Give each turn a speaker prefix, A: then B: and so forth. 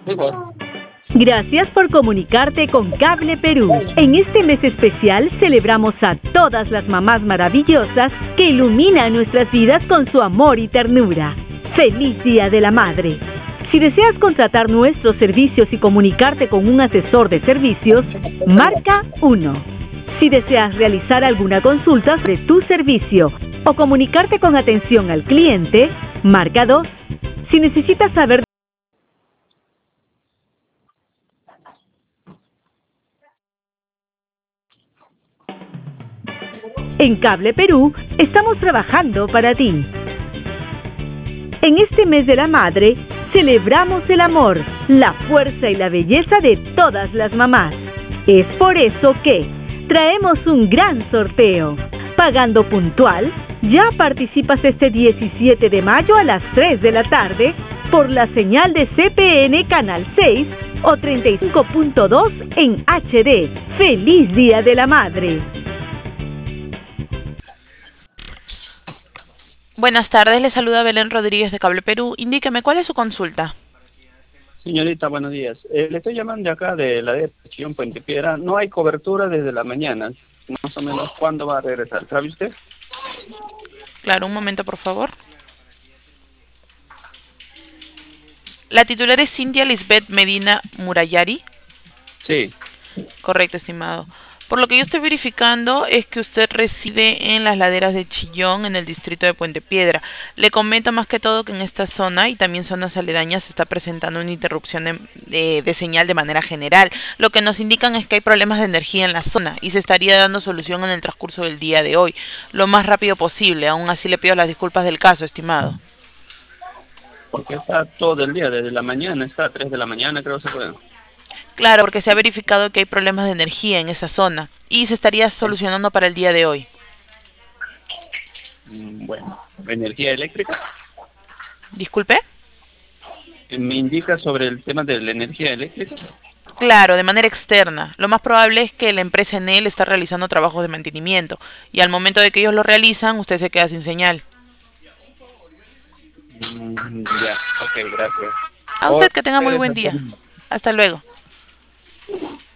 A: Igual.
B: Gracias por comunicarte con Cable Perú. En este mes especial celebramos a todas las mamás maravillosas que iluminan nuestras vidas con su amor y ternura. ¡Feliz Día de la Madre! Si deseas contratar nuestros servicios y comunicarte con un asesor de servicios, marca 1. Si deseas realizar alguna consulta sobre tu servicio o comunicarte con atención al cliente, marca 2. Si necesitas saber en Cable Perú, estamos trabajando para ti. En este mes de la madre, celebramos el amor, la fuerza y la belleza de todas las mamás. Es por eso que traemos un gran sorteo. Pagando puntual, ya participas este 17 de mayo a las 3 de la tarde por la señal de CPN Canal 6 o 35.2 en HD. ¡Feliz Día de la Madre!
C: Buenas tardes, le saluda Belén Rodríguez de Cable Perú. Indíqueme, ¿cuál es su consulta?
A: Señorita, buenos días. Le estoy llamando de acá de la dirección Puente Piedra. No hay cobertura desde la mañana. Más o menos, ¿cuándo va a regresar? ¿Sabe usted?
C: Claro, un momento, por favor. La titular es Cintia Lisbeth Medina Murayari.
A: Sí.
C: Correcto, estimado. Por lo que yo estoy verificando es que usted reside en las laderas de Chillón, en el distrito de Puente Piedra. Le comento más que todo que en esta zona y también zonas aledañas se está presentando una interrupción de señal de manera general. Lo que nos indican es que hay problemas de energía en la zona y se estaría dando solución en el transcurso del día de hoy, lo más rápido posible. Aún así le pido las disculpas del caso, estimado.
A: Porque está todo el día, desde la mañana, está a 3 de la mañana, creo que se puede.
C: Claro, porque se ha verificado que hay problemas de energía en esa zona y se estaría solucionando para el día de hoy.
A: Bueno, ¿energía eléctrica?
C: ¿Disculpe?
A: ¿Me indica sobre el tema de la energía eléctrica?
C: Claro, de manera externa. Lo más probable es que la empresa Enel está realizando trabajos de mantenimiento y al momento de que ellos lo realizan, usted se queda sin señal.
A: Ya, ok, gracias.
C: A usted que tenga muy buen día. Hasta luego.